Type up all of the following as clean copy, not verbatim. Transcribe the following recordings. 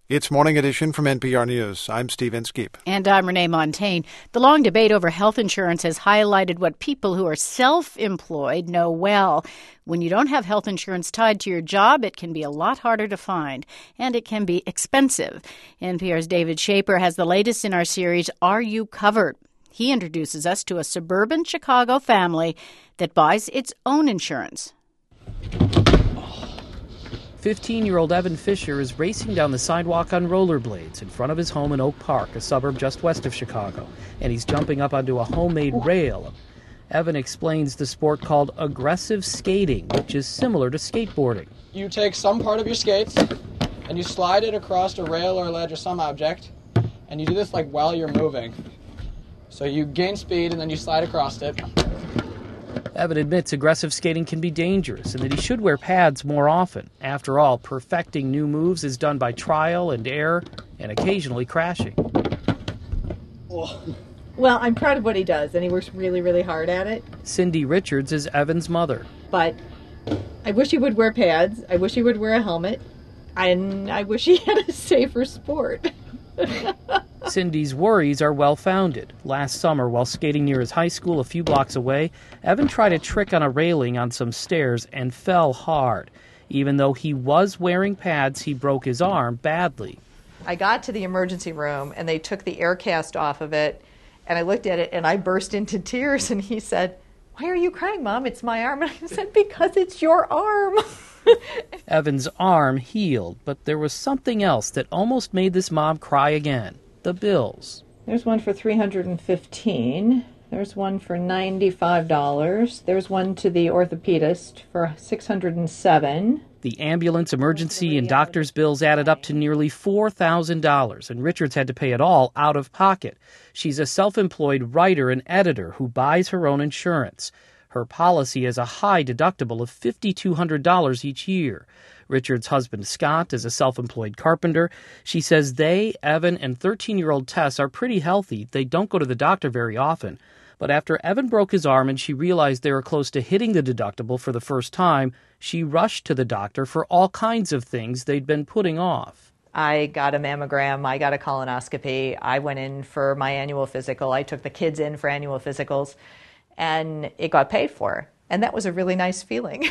It's Morning Edition from NPR News. I'm Steve Inskeep. And I'm Renee Montagne. The long debate over health insurance has highlighted what people who are self-employed know well. When you don't have health insurance tied to your job, it can be a lot harder to find, and it can be expensive. NPR's David Schaper has the latest in our series, Are You Covered? He introduces us to a suburban Chicago family that buys its own insurance. 15-year-old Evan Fisher is racing down the sidewalk on rollerblades in front of his home in Oak Park, a suburb just west of Chicago, and he's jumping up onto a homemade rail. Evan explains the sport called aggressive skating, which is similar to skateboarding. You take some part of your skates and you slide it across a rail or a ledge or some object, and you do this like while you're moving. So you gain speed and then you slide across it. Evan admits aggressive skating can be dangerous and that he should wear pads more often. After all, perfecting new moves is done by trial and error and occasionally crashing. Well, I'm proud of what he does, and he works really, really hard at it. Cindy Richards is Evan's mother. But I wish he would wear pads. I wish he would wear a helmet. And I wish he had a safer sport. Cindy's worries are well-founded. Last summer, while skating near his high school a few blocks away, Evan tried a trick on a railing on some stairs and fell hard. Even though he was wearing pads, he broke his arm badly. I got to the emergency room, and they took the air cast off of it, and I looked at it, and I burst into tears, and he said, "Why are you crying, Mom? It's my arm." And I said, "Because it's your arm." Evan's arm healed, but there was something else that almost made this mom cry again. The bills. There's one for $315. There's one for $95. There's one to the orthopedist for $607. The ambulance, emergency, and doctor's bills added up to nearly $4,000, and Richards had to pay it all out of pocket. She's a self-employed writer and editor who buys her own insurance. Her policy has a high deductible of $5,200 each year. Richard's husband, Scott, is a self-employed carpenter. She says they, Evan, and 13-year-old Tess are pretty healthy. They don't go to the doctor very often. But after Evan broke his arm and she realized they were close to hitting the deductible for the first time, she rushed to the doctor for all kinds of things they'd been putting off. I got a mammogram. I got a colonoscopy. I went in for my annual physical. I took the kids in for annual physicals, and it got paid for. And that was a really nice feeling.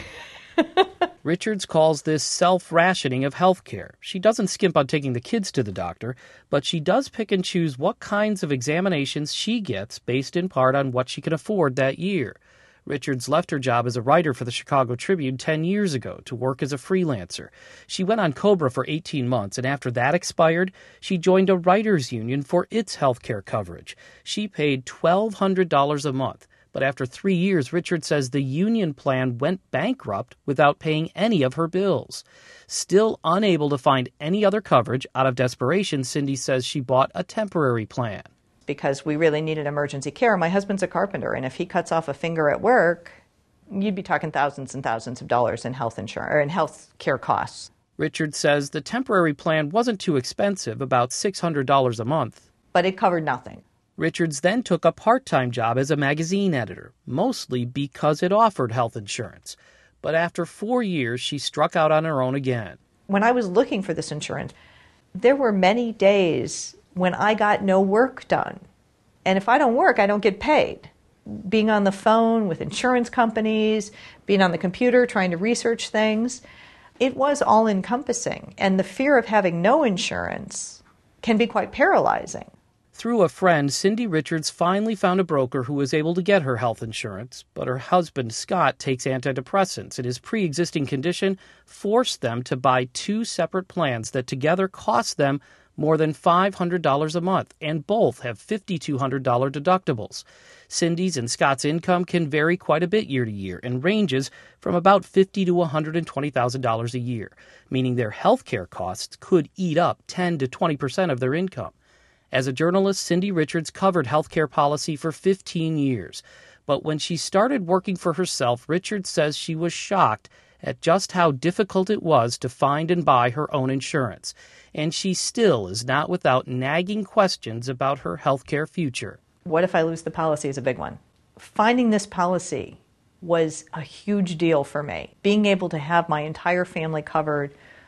Richards calls this self-rationing of health care. She doesn't skimp on taking the kids to the doctor, but she does pick and choose what kinds of examinations she gets based in part on what she can afford that year. Richards left her job as a writer for the Chicago Tribune 10 years ago to work as a freelancer. She went on COBRA for 18 months, and after that expired, she joined a writers' union for its health care coverage. She paid $1,200 a month. But after 3 years, Richard says the union plan went bankrupt without paying any of her bills. Still unable to find any other coverage, out of desperation, Cindy says she bought a temporary plan. Because we really needed emergency care. My husband's a carpenter, and if he cuts off a finger at work, you'd be talking thousands and thousands of dollars in health insurance or in health care costs. Richard says the temporary plan wasn't too expensive, about $600 a month. But it covered nothing. Richards then took a part-time job as a magazine editor, mostly because it offered health insurance. But after 4 years, she struck out on her own again. When I was looking for this insurance, there were many days when I got no work done. And if I don't work, I don't get paid. Being on the phone with insurance companies, being on the computer trying to research things, it was all-encompassing. And the fear of having no insurance can be quite paralyzing. Through a friend, Cindy Richards finally found a broker who was able to get her health insurance, but her husband, Scott, takes antidepressants, and his pre-existing condition forced them to buy 2 separate plans that together cost them more than $500 a month, and both have $5,200 deductibles. Cindy's and Scott's income can vary quite a bit year to year and ranges from about $50,000 to $120,000 a year, meaning their health care costs could eat up 10 to 20% of their income. As a journalist, Cindy Richards covered healthcare policy for 15 years. But when she started working for herself, Richards says she was shocked at just how difficult it was to find and buy her own insurance. And she still is not without nagging questions about her healthcare future. What if I lose the policy is a big one. Finding this policy was a huge deal for me. Being able to have my entire family covered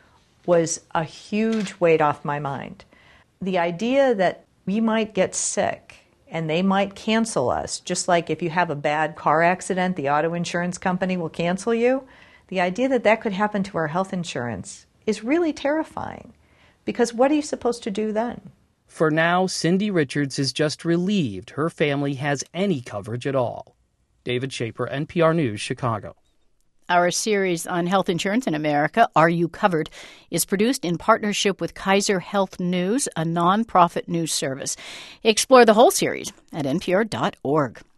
was a huge weight off my mind. The idea that we might get sick and they might cancel us, just like if you have a bad car accident, the auto insurance company will cancel you. The idea that that could happen to our health insurance is really terrifying, because what are you supposed to do then? For now, Cindy Richards is just relieved her family has any coverage at all. David Schaper, NPR News, Chicago. Our series on health insurance in America, Are You Covered?, is produced in partnership with Kaiser Health News, a nonprofit news service. Explore the whole series at npr.org.